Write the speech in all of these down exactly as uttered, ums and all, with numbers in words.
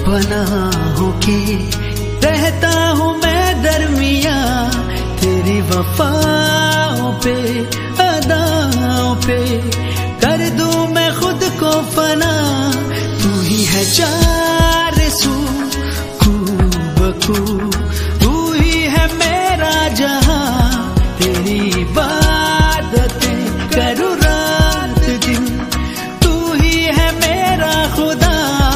पनाहों के रहता हूँ मैं दरमिया, तेरी वफाओं पे अदाओं पे कर दूं मैं खुद को फना। तू ही है चार सू खूबकू, तू ही है मेरा जहां, तेरी इबादतें करूं रात दिन, तू ही है मेरा खुदा।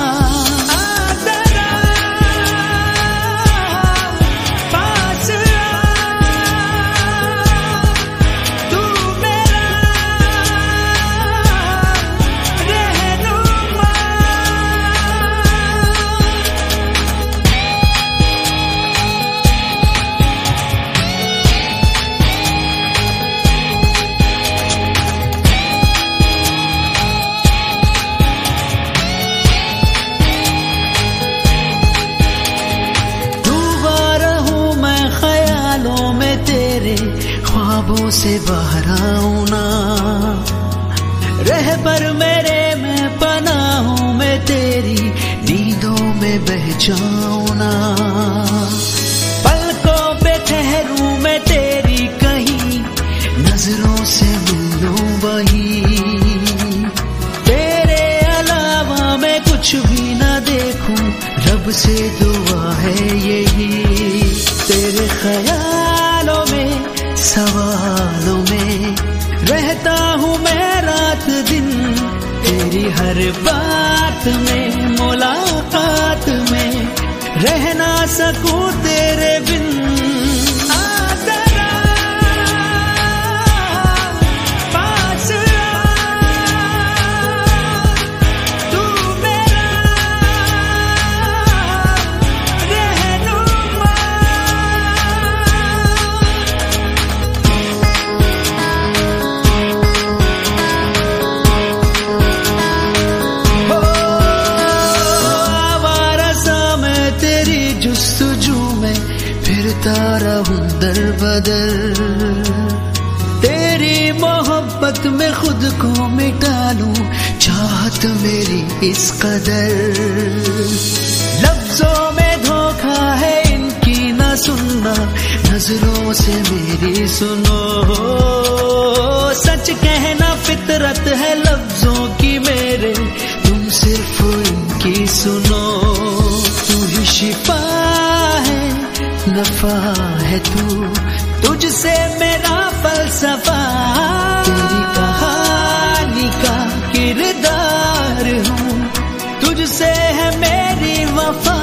ख्वाबों से बाहर आऊं ना, रहबर मेरे मैं पनाहों में तेरी नींदों में बह जाऊं ना। पलकों पे ठहरूं मैं तेरी कहीं, नजरों से मिलूं वही, तेरे अलावा मैं कुछ भी ना देखूं, रब से दुआ है यही। तेरे ख्यालों में सवालों में रहता हूँ मैं रात दिन, तेरी हर बात में मुलाकात में रह ना सकूं तेरे बिन। फिरता रहूं दर बदर, तेरी मोहब्बत में खुद को मिटा लूं, चाहत मेरी इस कदर। लफ्जों में धोखा है इनकी ना सुनना, नजरों से मेरी सुनो, सच कहना फितरत है लफ्जों की मेरे, तुम सिर्फ इनकी सुनो। तू ही शिफा है नफा है तू, तुझसे मेरा फलसफा, तेरी कहानी का किरदार हूँ, तुझसे है मेरी वफा।